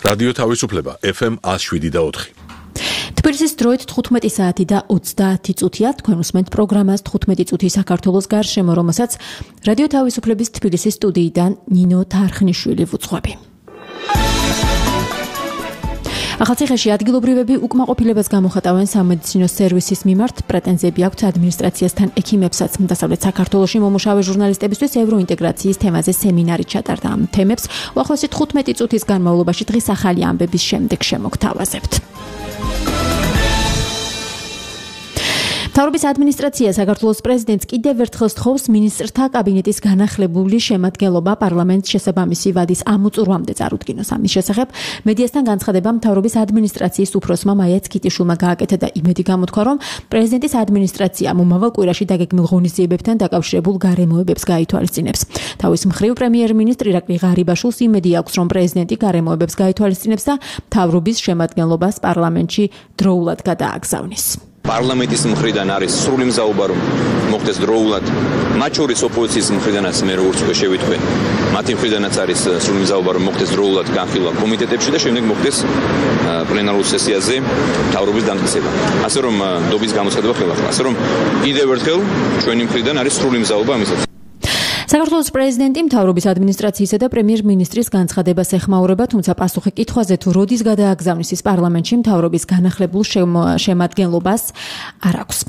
რადიო თავისუფლება FM 107.4. თბილისის დროით 15 საათი და 30 წუთია. თქვენ უსმენთ პროგრამას 15 წუთი საქართველოს გარშემო, რომელსაც რადიო თავისუფლების თბილისის სტუდიიდან ნინო თარხნიშვილი ვუძღვები. ახალციხეში ადგილობრივები უკმაყოფილებას გამოხატავენ სამედიცინო სერვისის მიმართ. პრეტენზიები აქვთ ადმინისტრაციასთან ექიმებსაც. დასავლეთ საქართველოში მომუშავე ჟურნალისტებისთვის ევროინტეგრაციის თემაზე სემინარი ჩატარდა. ამ თემებს უახლოესი 15 წუთის განმავლობაში დღის ახალი ამბების შემდეგ შემოგთავაზებთ. მთავრობის ადმინისტრაცია საქართველოს პრეზიდენტს კიდევ ერთხელ სთხოვს მინისტრთა კაბინეტის განახლებული შემადგენლობა პარლამენტს შესაბამისი ვადის ამოწურვამდე წარუდგინოს. ამის შესახებ მედიასთან განცხადება მთავრობის ადმინისტრაციის უფროსმა მაია ცქიტიშვილმა გააკეთა და იმედი გამოთქვა, რომ პრეზიდენტის ადმინისტრაცია მომავალ კვირაში დაგეგმილ ღონისძიებებთან დაკავშირებულ გარემოებებს გაითვალისწინებს. თავის მხრივ პრემიერ-მინისტრი ირაკლი ღარიბაშვილს იმედი აქვს, რომ პრეზიდენტი გარემოებებს გაითვალისწინებს და მთავრობის შემადგენლობას პარლამენტში დროულად გადააგზავნის. პარლამენტის მხრიდან არის სრული მზაობა, რომ მოხდეს დროულად, მათ შორის ოპოზიციის მხრიდანაც მე როგორც უკვე შევიტყვე, მათი მხრიდანაც არის სრული მზაობა, რომ მოხდეს დროულად განხილვა კომიტეტებში და შემდეგ მოხდეს პლენარულ სესიაზე მთავრობის დამტკიცება. ასე რომ დობის გამოცხადება ხელახლა. ასე რომ კიდევ ერთხელ ჩვენი მხრიდან არის სრული მზაობა ამისათვის. საქართველოს პრეზიდენტი მთავრობის ადმინისტრაციისა და პრემიერ-მინისტრის განცხადებას ეხმაურება, თუმცა პასუხი კითხვაზე თუ როდის გადააგზავნის ის პარლამენტში მთავრობის განახლებულ შემადგენლობას არ აქვს.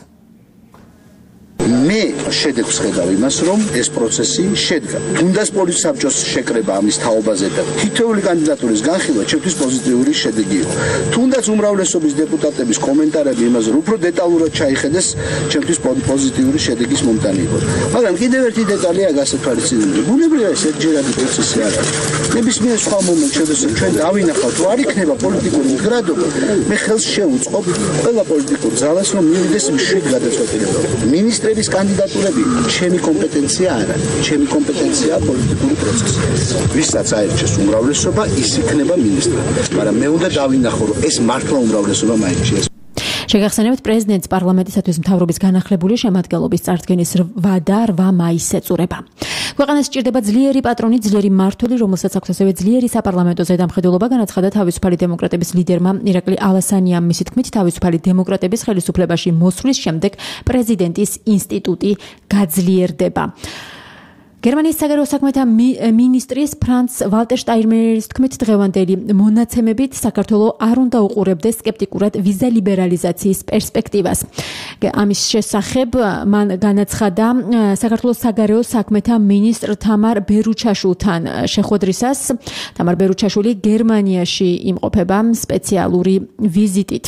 მე შედეგს ხედავ იმას, რომ ეს პროცესი შედგა. თუნდაც პოლიციის საბჭოს შეკრება ამის თაობაზე და თითოეული კანდიდატურის განხილვა ჩემთვის პოზიტიური შედეგი იყო. თუნდაც უმრავლესობის დეპუტატების კომენტარები იმაზე, რომ უფრო დეტალურად ჩაიხედეს, ჩემთვის პოზიტიური შედეგის მომტანი იყო. მაგრამ კიდევ ერთი დეტალია გასათვალისწინებელი. ბუნებრივია ეს ერთჯერადი პროცესი არ არის. ნებისმიერ სხვა მომენტში, შესაძლოა ჩვენ დავინახავთ, რომ არ იქნება პოლიტიკური მდგრადობა, მე ხელს შევუწყობ ყველა პოლიტიკურ ძალას, რომ მივიდეს მშვიდ გადაწყვეტილება. მინისტრების კანდიდატურები ჩემი კომპეტენცია არ არის. ჩემი კომპეტენცია პოლიტიკური პროცესი. ვისაც აერჩეს უმრავლესობა, ის იქნება მინისტრი. მაგრამ მე უნდა დავინახო, რომ ეს მართლა უმრავლესობა მაინც შეგახსენებთ, პრეზიდენტს პარლამენტისათვის მთავრობის განახლებული შემადგენლობის წარდგენის ვადა 8 მაისს ეწურება. ქვეყანას სჭირდება ძლიერი პატრონი, ძლიერი მმართველი, რომელსაც აქვს ასევე ძლიერი საპარლამენტო ზედამხედველობა, განაცხადა თავისუფალი დემოკრატების ლიდერმა ირაკლი ალასანიამ. მისი თქმით, თავისუფალი დემოკრატების ხელისუფლებაში მოსვლის შემდეგ პრეზიდენტის ინსტიტუტი გაძლიერდება. გერმანიის საგარეო საქმეთა მინისტრის ფრანც ვალტერ შტაინმაიერის თქმით, დღევანდელი მონაცემებით საქართველოს არ უნდა უყურებდეს სკეპტიკურად ვიზა ლიბერალიზაციის პერსპექტივას. ამის შესახებ მან განაცხადა საქართველოს საგარეო საქმეთა მინისტრ თამარ ბერუჩაშვილთან შეხვედრისას. თამარ ბერუჩაშვილი გერმანიაში იმყოფება სპეციალური ვიზიტით.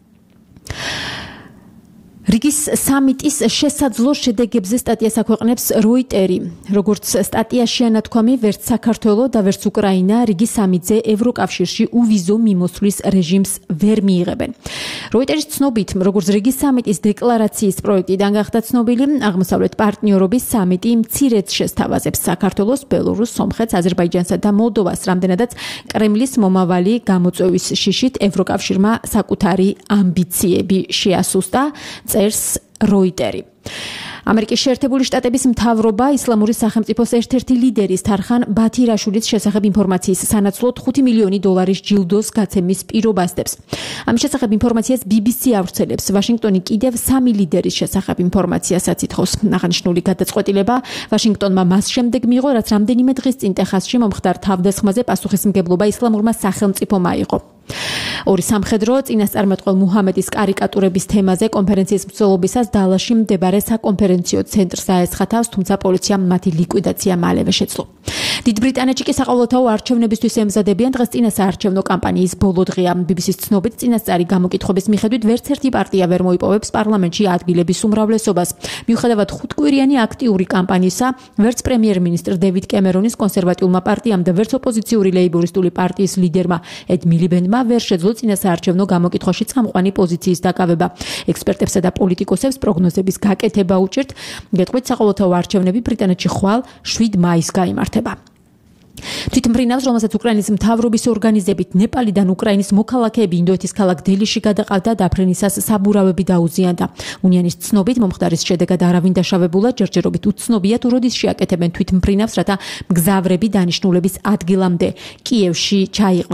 რიგის სამიტის შესაძლო შედეგებზე სტატიას აქვეყნებს როიტერი. როგორც სტატიაში ანათქვამი, ვერც საქართველო და ვერც უკრაინა რიგის სამიტზე ევროკავშირში უვიზო მიმოსვლის რეჟიმს ვერ მიიღებენ. როიტერის ცნობით, როგორც რიგის სამიტის დეკლარაციის პროექტიდან გახდა ცნობილი, აღმოსავლეთ პარტნიორობის სამიტი მცირედ შესთავაზებს საქართველოს, ბელორუსს, სომხეთს, აზერბაიჯანსა და მოლდოვას, რამდენადაც კრემლის მომავალი გამოწვევის შიშით ევროკავშირმა საკუთარი ამბიციები შეასუსტა. წერს როიტერი. ამერიკის შეერთებული შტატების მთავრობა ისლამური სახელმწიფოს ერთ-ერთი ლიდერის თარხან ბათირაშვილის შესახებ ინფორმაციის სანაცვლოდ $5 მილიონი ჯილდოს გაცემის პირობას დებს. ამის შესახებ ინფორმაციას BBC ავრცელებს. ვაშინგტონი კიდევ 3 ლიდერის შესახებ ინფორმაციასაც ითხოვს. აღნიშნული გადაწყვეტილება ვაშინგტონმა მას შემდეგ მიიღო, რაც რამდენიმე დღის წინ ტეხასში მომხდარ თავდასხმაზე პასუხისმგებლობა ისლამურმა სახელმწიფომ აიღო. ორი სამხედრო წინასწარმეტყველ მუჰამედის კარიკატურების თემაზე კონფერენციის მსვლელობისას დალაში მდებარე საკონფერენციო ცენტრს დაესხათავს, თუმცა პოლიციამ მათი ლიკვიდაცია მალევე შეძლო. დიდ ბრიტანეთში კი საყოველთაო არჩევნებისთვის ემზადებიან. დღეს წინასაარჩევნო კამპანიის ბოლო დღეა. BBC-ს ცნობით, წინასწარი გამოკითხების მიხედვით ვერც ერთი პარტია ვერ მოიპოვებს პარლამენტში ადგილების უმრავლესობას. მიუხედავად 5-კვირიანი აქტიური კამპანიისა, ვერც პრემიერ-მინისტრ დევიდ კემერონის კონსერვატიულმა პარტიამ და ვერც ოპოზიციური ლეიბორისტული პარტიის ლიდერმა ედ მილიბენდმა ვერ შეძლო წინასაარჩევნო გამოკითხვაში წამყვანი პოზიციის დაკავება. ექსპერტებსა და პოლიტიკოსებს პროგნოზების გაკეთება უჭირთ. გეტყვით, საყოველთაო არჩევნები ბრიტანეთში ხვალ 7 მაისს გაიმართება. თვითმფრინავს, რომელსაც უკრაინის მთავრობის ორგანიზებით ნეპალიდან უკრაინის მოქალაქეები ინდოეთის ქალაქ დელიში გადაყავდა, დაფრენისას საბურავები დაუზიანდა. უნიანის ცნობით, მომხდარის შედეგად არავინ დაშავებულა, ჯერჯერობით უცნობია თუ როდის შეაკეთებენ თვითმფრინავს, რათა მგზავრები დანიშნულების ადგილამდე კიევში ჩაიყვანონ.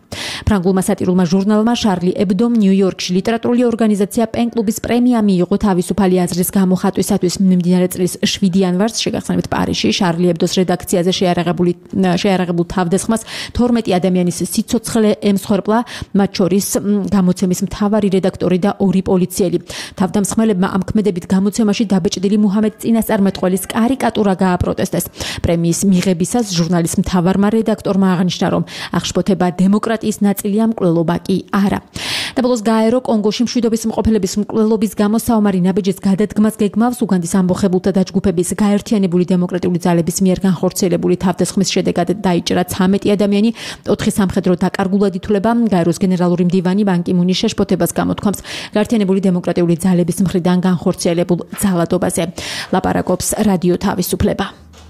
ფრანგულმა სატირულმა ჟურნალმა Charlie Hebdo ნიუ-იორკში ლიტერატურული ორგანიზაცია PEN კლუბის პრემია მიიღო თავისუფალი აზრის გამოხატვისათვის მიმდინარე წლის 7 იანვარს შეგახსენებთ პარიზში Charlie Hebdo-ს რედაქციაზე შეიარაღებულ თავდასხმას 12 ადამიანის სიცოცხლე ემსხვერპლა, მათ შორის გამოცემის მთავარი რედაქტორი და 2 პოლიციელი. თავდამსხმელებმა ამ ქმედებით გამოცემაში დაბეჭდილი მუჰამედ წინასწარმეტყველის კარიკატურა გააპროტესტეს. პრემიის მიღებისას ჟურნალის მთავარმა რედაქტორმა აღნიშნა, რომ აღშფოთება დემოკრატიის ნაწილია, მკვლელობა კი არა. და ბოლოს გაერო კონგოში მშვიდობის მყოფელების მკვლელობის გამო საომარი ნაბიჯის გადადგმას გეგმავს. უგანდის ამბოხებულთა დაჯგუფების გაერთიანებული დემოკრატიული ძალების მიერ განხორციელებული თავდასხმის შედეგად დაიჭრა 13 ადამიანი, 4 სამხედრო დაკარგულად ითვლება. გაეროს გენერალური მდივანი ბან კი მუნის შეშფოთებას გამოთქვამს გაერთიანებული დემოკრატიული ძალების მხრიდან განხორციელებულ ძალადობაზე. ლაპარაკობს რადიო თავისუფლება.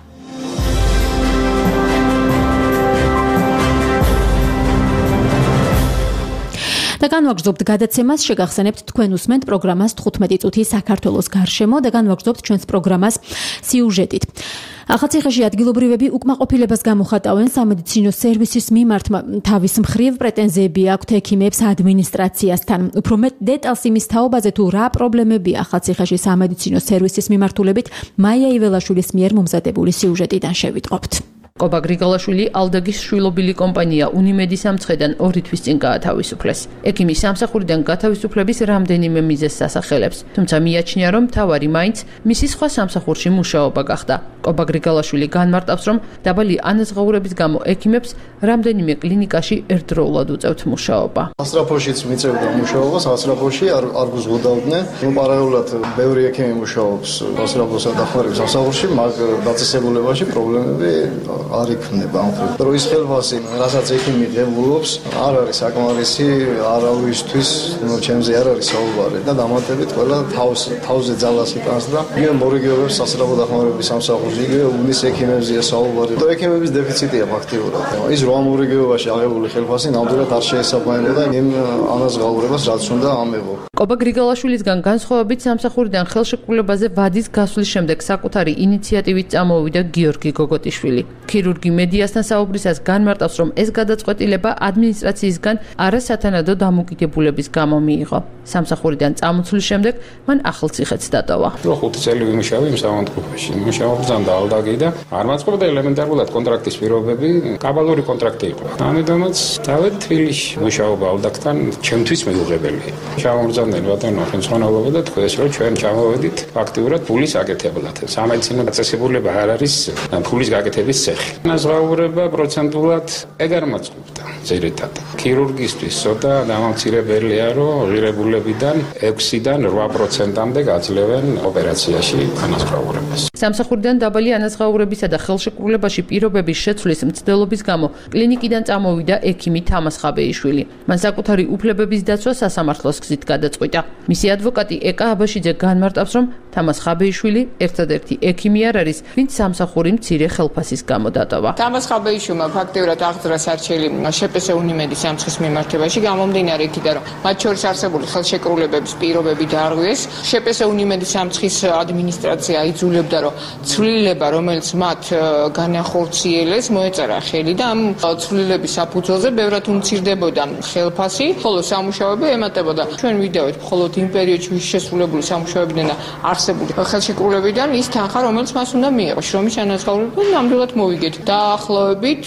და განვაგრძობთ გადაცემას, შეგახსენებთ თქვენ უსმენთ პროგრამას 15 წუთი საქართველოს გარშემო და განვაგრძობთ ჩვენს პროგრამას სიუჟეტით. ახალციხეში ადგილობრივები უკმაყოფილებას გამოხატავენ სამედიცინო სერვისის მიმართ. თავის მხრივ პრეტენზიები აქვთ ექიმებს ადმინისტრაციასთან. უფრო მეტ დეტალს იმის თაობაზე თუ რა პრობლემებია ახალციხეში სამედიცინო სერვისის მიმართულებით მაია იველაშვილის მიერ მომზადებული სიუჟეტიდან შევიტყობთ. კობა გრიგოლაშვილი ალდაგის შვილობილი კომპანია უნიმედის სამცხედან 2 თვის წინ გაათავისუფლეს. ექიმის სამსახურიდან გათავისუფლების რამდენიმე მიზეზს ასახელებს, თუმცა მიაჩნია, რომ მთავარი მაინც მისი სხვა სამსახურში მუშაობა გახდა. კობა გრიგოლაშვილი განმარტავს, რომ დაბალი ანაზღაურების გამო ექიმებს რამდენიმე კლინიკაში ერთდროულად უწევთ მუშაობა. სასწრაფოშიც მიწევდა მუშაობას, სასწრაფოში არ გუზღუდავდნენ. პარალელურად ბევრი ექიმი მუშაობს სასწრაფოსა და ხმარების სამსახურში, მაგ დაწესებულებაში პრობლემები არ იქნება. დროის ხელფასი, რასაც ექიმი ღებულობს, არ არის საკმარისი არავისთვის, ჩემზე არ არის საუბარი და დამატებით ყველა თავზე ძალას იტანს და იგივე მორიგეობებს სასწრაფო დახმარების სამსახურში, იგივე უნის ექიმებზეა საუბარი. და ექიმების დეფიციტია ფაქტიურად. ის 8 მორიგეობაში აღებული ხელფასი ნამდვილად არ შეესაბამება იმ ანაზღაურებას, რაც უნდა ამეღო. კობა გრიგოლაშვილისგან განსხვავებით სამსახურიდან ხელშეკრულებაზე ვადის გასვლის შემდეგ საკუთარი ინიციატივით წამოვიდა გიორგი გოგოტიშვილი. ქირურგი მედიასთან საუბრისას განმარტავს, რომ ეს გადაწყვეტილება ადმინისტრაციისგან არასათანადო დამოკიდებულების გამო მიიღო. სამსახურიდან წამოწვლის შემდეგ მან ახალციხეც დატოვა. 5 წელი ვიმუშავე იმ სამონტკუფეში. მუშაობდნენ ალდაგი და არ მაწყობდა ელემენტარულად კონტრაქტის პირობები, კაბალური კონტრაქტი იყო. ამიტომაც დავით თბილისში მუშაობა ალდაგთან ჩემთვის მიუღებელია. ჩამოვზარდნენ ბატონო ხელმძღვანელობა და თქვენს რომ ჩვენ ჩამოვედით ფაქტიურად ფულის აკეთებლად. სამედიცინო დაწესებულება არ არის ფულის გაკეთების ცეხი. ნაზღაურება პროცენტულად ეგ არ მაწყობდა ძირითადად. ქირურგისთვის ცოტა დამამცირებელია, რომ ღირებულებიდან 6-დან 8%-მდე გაძლევენ ოპერაციაში ანაზღაურებას. სამსახურიდან დაბალი ანაზღაურებისა და ხელშეკრულებაში პირობების შეცვლის მცდელობის გამო კლინიკიდან წამოვიდა ექიმი თამას ხაბეიშვილი. მან საკუთარი უფლებების დაცვა სასამართლოს გზით გადაწყვიტა. მისი ადვოკატი ეკა აბაშიძე განმარტავს, რომ თამას ხაბეიშვილი ერთადერთი ექიმი არ არის, ვინც სამსახური მცირე ხელფასის გამო დატოვა. თამას ხაბეიშვილმა ფაქტიურად აღძრა სარჩელი შეპესე უნიმედის სამცხის მიმართებაში, გამომდინარე იქიდან, რომ მათ შორის არსებული ხელშეკრულებების პირობები დაარღვიეს. შეპესე უნიმედის სამცხის ადმინისტრაცია იძულებდა, რომ ცვლილება, რომელიც მათ განახორციელეს, მოეწერა ხელი და ამ ცვლილების საფუძველზე ბევრად უმცირდებოდა ხელფასი, ხოლო სამუშაოები ემატებოდა. ჩვენ ვიდავით მხოლოდ იმ პერიოდში შესრულებული სამუშაოებიდან და არსებული ხელშეკრულებიდან ის თანხა, რომელიც მას უნდა მიიღო. შრომის ანაზღაურება ნამდვილად მოვიგეთ. დაახლოებით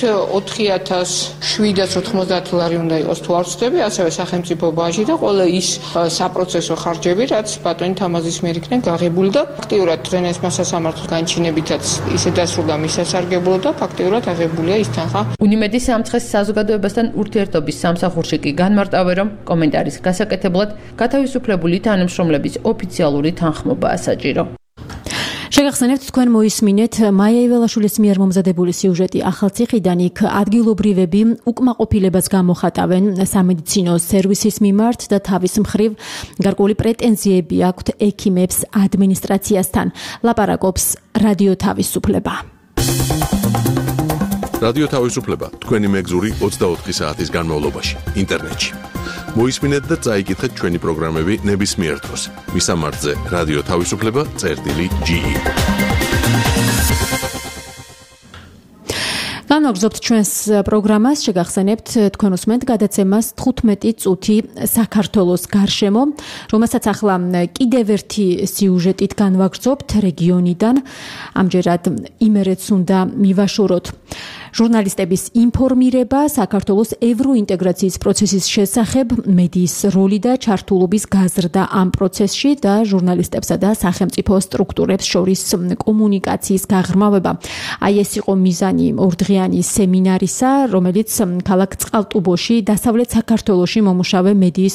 4790 ლარი უნდა იყოს თუ არ ვცდები, ასევე სახელმწიფო ბაჟი და ყველა ის საპროცესო ხარჯები, რაც ბატონი თამაზის მიერ იქნა გაღებული და ფაქტიურად დღეს მას სასამართლოს განჩინებითაც ისე დასრულდა მის სასარგებლო და ფაქტიურად აღებულია ის თანხა. უნიმედის სამცხეს საზოგადოებასთან ურთიერთობის სამსახურში კი განმარტავენ, რომ კომენტარის გასაკეთებლად გათავისუფლებული თანამშრომლების ოფიციალური თანხმობაა საჭირო. შეგახსენებთ, თქვენ მოისმინეთ მაია იველაშვილის მიერ მომზადებული სიუჟეტი ახალციხიდან. იქ ადგილობრივები უკმაყოფილებას გამოხატავენ სამედიცინო სერვისის მიმართ და თავის მხრივ გარკვეული პრეტენზიები აქვთ ექიმებს ადმინისტრაციასთან. ლაპარაკობს რადიო თავისუფლება. რადიო თავისუფლება თქვენი მეგზური 24 საათის განმავლობაში ინტერნეტში. მოისმინეთ და წაიკითხეთ ჩვენი პროგრამები ნებისმიერ დროს. მისამართზე რადიო თავისუფლება.ge. განვაგრძობთ ჩვენს პროგრამას, შეგახსენებთ თქვენ უსმენთ გადაცემას 15 წუთი საქართველოს გარშემო, რომელსაც ახლა კიდევ ერთი სიუჟეტით განვაგრძობთ რეგიონიდან. ამჯერად იმერეთს უნდა მივაშოროთ. ჟურნალისტების ინფორმირება საქართველოს ევროინტეგრაციის პროცესის შესახებ, მედიის როლი და ჩართულობის გაზრდა ამ პროცესში და ჟურნალისტებსა და სახელმწიფო სტრუქტურებს შორის კომუნიკაციის გაღრმავება. აი ეს იყო მიზანი ორდღიანი სემინარისა, რომელიც ქალაქ წყალტუბოში, დასავლეთ საქართველოში მომუშავე მედიის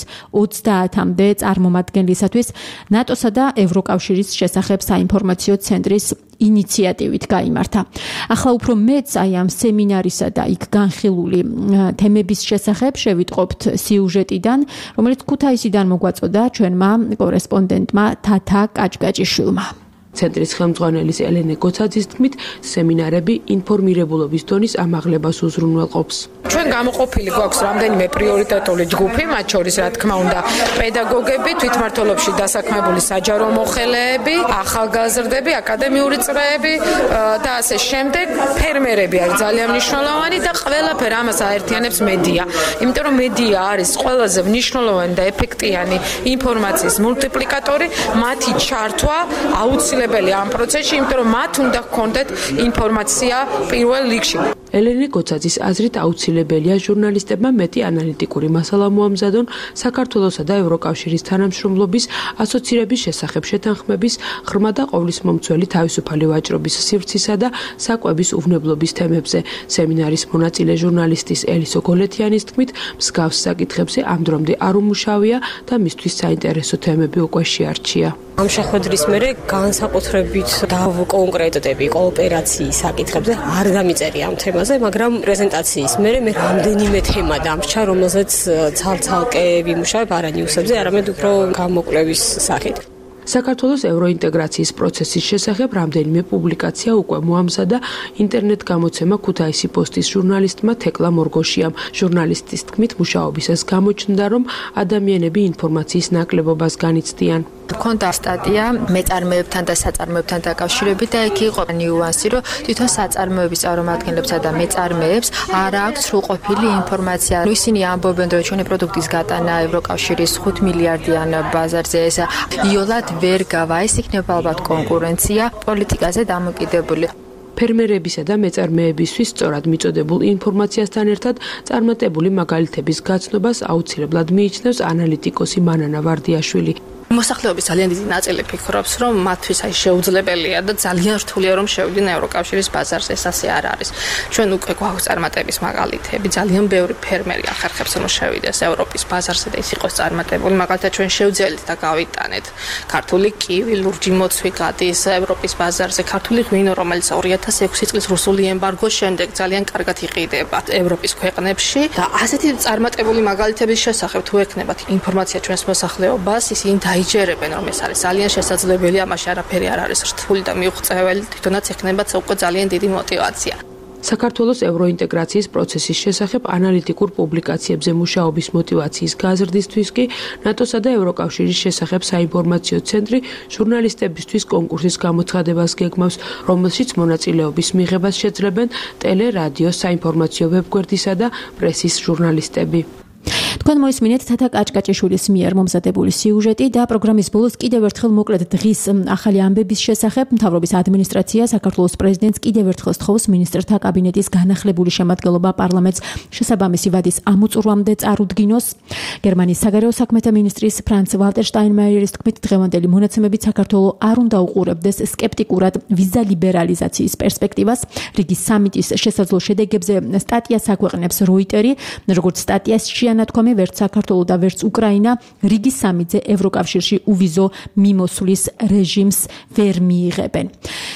30-მდე წარმომადგენლისათვის ნატოსა და ევროკავშირის შესახებ საინფორმაციო ცენტრის ინიციატივით გაიმართა. ახლა უფრო მეც აი ამ სემინარისა და იქ განხილული თემების შესახებ შევიტყობთ სიუჟეტიდან, რომელიც ქუთაისიდან მოგვაწოდა ჩვენმა კორესპონდენტმა თათა კაჭკაჭიშვილმა. ცენტრის ხელმძღვანელის ელენე გოცაძის თქმით, სემინარები ინფორმირებულობის დონის ამაღლებას უზრუნველყოფს. ჩვენ გამოყოფილი გვაქვს რამდენიმე პრიორიტეტული ჯგუფი, მათ შორის რა თქმა უნდა პედაგოგები, თვითმმართველობში დასაქმებული საჯარო მოხელეები, ახალგაზრდები, აკადემიური წრეები და ასე შემდეგ. ფერმერები არის ძალიან მნიშვნელოვანი და ყველაფერ ამას აერთიანებს მედია. იმიტომ რომ მედია არის ყველაზე მნიშვნელოვანი და ეფექტიანი ინფორმაციის მულტიპლიკატორი, მათი ჩართვა აუცილებელი ამ პროცესში, იმიტომ რომ მათ უნდა ჰქონდეთ ინფორმაცია პირველ რიგში. ელენე გოცაძის აზრით აუცილებელია ჟურნალისტებმა მეტი ანალიტიკური მასალა მოამზადონ საქართველოსა და ევროკავშირის თანამშრომლობის ასოცირების შესახებ შეთანხმების, ღრმა და ყოვლისმომცველი თავისუფალი ვაჭრობის სივრცისა და საკვების უვნებლობის თემებზე. სემინარის მონაწილე ჟურნალისტის ელისო გოლეთიანის თქმით, მსგავს საკითხებზე ამ დრომდე არ უმუშავია და მისთვის საინტერესო თემები უკვე შეარჩია. ამ შეხვედრის მერე განსაკუთრებით დავკონკრეტდები კოოპერაციის საკითხებზე არ დამიწერია ამ თემაზე, მაგრამ პრეზენტაციის მერე მე რამდენიმე თემა დამრჩა, რომელზეც ცალ-ცალკე ვიმუშავებ არა ნიუსებზე, არამედ უფრო გამოკვლევის სახით. საქართველოს ევროინტეგრაციის პროცესის შესახებ რამდენიმე პუბლიკაცია უკვე მოამზადა ინტერნეტ გამოცემა ქუთაისი პოსტის ჟურნალისტმა თეკლა მორგოშიამ. ჟურნალისტის თქმით, მუშაობისას გამოჩნდა, რომ ადამიანები ინფორმაციის ნაკლებობას განიცდიან. Კონდა სტატია მეწარმეებთან და საწარმოებთან დაკავშირებით და იქ იყო ნიუანსი, რომ თვითონ საწარმოების წარმომადგენლებსა და მეწარმეებს არ აქვს სრულყოფილი ინფორმაცია. ისინი ამბობენ, რომ ჩვენი პროდუქტის გატანა ევროკავშირის 5 მილიარდიან ბაზარზე ეს იოლად ვერ გავა, ის იქნება ალბათ კონკურენცია პოლიტიკაზე დამოკიდებული. ფერმერებისა და მეწარმეებისთვის სწორად მიწოდებულ ინფორმაციასთან ერთად წარმატებული მაგალითების გაცნობას აუცილებლად მიიჩნევს ანალიტიკოსი მანანა ვარდიაშვილი. მოსახლეობის ძალიან დიდი ნაწილი ფიქრობს, რომ მათთვის აი შეუძლებელია და ძალიან რთულია რომ შევიდნენ ევროკავშირის ბაზარზე, ეს ასე არ არის. ჩვენ უკვე გვაქვს წარმატების მაგალითები, ძალიან ბევრი ფერმერი ახერხებს რომ შევიდეს ევროპის ბაზარზე და ის იყოს წარმატებული. მაგალითად ჩვენ შევძელით და გავიტანეთ ქართული კივი, ლურჯი მოცვი გადის ევროპის ბაზარზე, ქართული ღვინო, რომელიც 2006 წლის რუსული ემბარგოს შემდეგ ძალიან კარგად იყიდება ევროპის ქვეყნებში და ასეთი წარმატებული მაგალითების შესახებ თუ ექნებათ ინფორმაცია ჩვენს მოსახლეობას, ისინი დაიჯერებენ, რომ ეს არის ძალიან შესაძლებელი, ამაში არაფერი არ არის რთული და მიუღწეველი, თვითონაც ექნებათ უკვე ძალიან დიდი мотивация. საქართველოს ევროინტეგრაციის პროცესის შესახებ ანალიტიკურ პუბლიკაციებზე მუშაობის мотиваციის გაზრდისთვის კი ნატოსა და ევროკავშირის შესახებ საინფორმაციო ცენტრი ჟურნალისტებისთვის კონკურსის გამოცხადებას გეგმავს, რომელშიც მონაწილეობის მიღებას შეძლებენ ტელე, რადიო, საინფორმაციო ვებგვერდისა და პრესის ჟურნალისტები. თქვენ მოისმინეთ თათა კაჭკაჭიშვილის მიერ მომზადებული სიუჟეტი და პროგრამის ბოლოს კიდევ ერთხელ მოკლედ დღის ახალი ამბების შესახებ მთავრობის ადმინისტრაცია საქართველოს პრეზიდენტს კიდევ ერთხელ სთხოვს მინისტრთა კაბინეტის განახლებული შემადგენლობა პარლამენტს შესაბამისი ვადის ამოწურვამდე წარუდგინოს. გერმანიის საგარეო საქმეთა მინისტრის ფრანც ვალტერ შტაინმაიერის თქმით, დღევანდელი მონაცემებით საქართველო არ უნდა უყურებდეს სკეპტიკურად ვიზა ლიბერალიზაციის პერსპექტივას. რიგის სამიტის შესაძლო შედეგებზე სტატიას აქვეყნებს როიტერი, როგორც სტატიას შეანათქვამი ვერც საქართველო და ვერც უკრაინა რიგის სამიტზე ევროკავშირში უვიზო მიმოსვლის რეჟიმს ვერ მიიღებენ.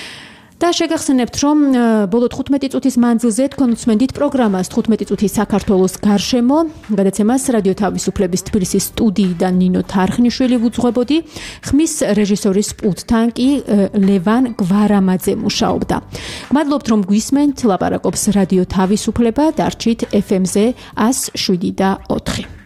და შეგახსენებთ, რომ ბოლო 15 წუთის მანძილზე თქვენ უსმენთ პროგრამას 15 წუთი საქართველოს გარშემო. გადაცემას რადიო თავისუფლების თბილისის სტუდიიდან ნინო თარხნიშვილი ვუძღვებოდი. ხმის რეჟისორის პულტთან კი ლევან გვარამაძე მუშაობდა. მადლობთ, რომ გვისმენთ. ლაპარაკობს რადიო თავისუფლება, დარჩით FM-ზე 107.4.